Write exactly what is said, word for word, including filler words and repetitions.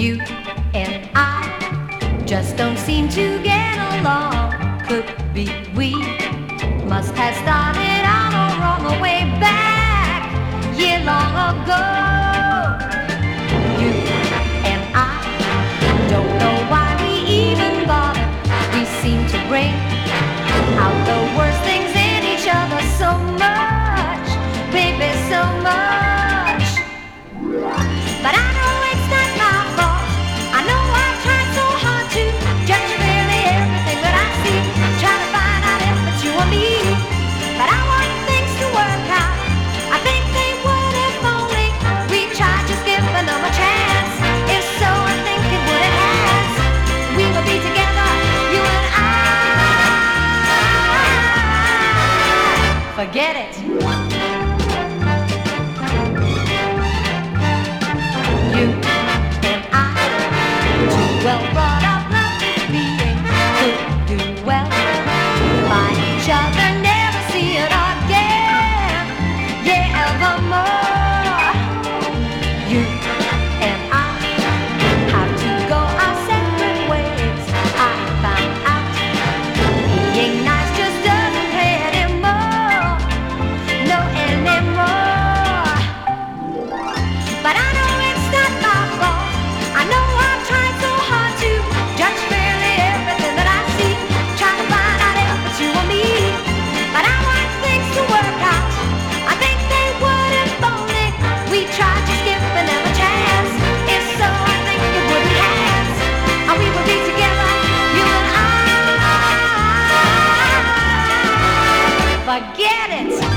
You and I just don't seem to get along. Could be we must have started on a wrong way back, year long ago. You and I don't know why we even bother. We seem to bring out the worst things in each other so much, baby, so much. But I know it's not my fault. I know I've tried so hard to judge really everything that I see, try to find out if it's you or me. But I want things to work out. I think they would if only we tried, just giving them a chance. If so, I think it would have has. We will be together, you and I. Forget it. You and I, two well brought up lovely beings, could do well by each other, never see it again, yeah, evermore. You and I have to go our separate ways. I found out being nice just doesn't pay anymore, no anymore. But I know it's not my fault. I know I've tried so hard to judge fairly everything that I see, trying to find out if it's you or me. But I want things to work out. I think they would if only we tried, just giving them a chance. If so, I think it wouldn't have, and we would be together, you and I. Forget it.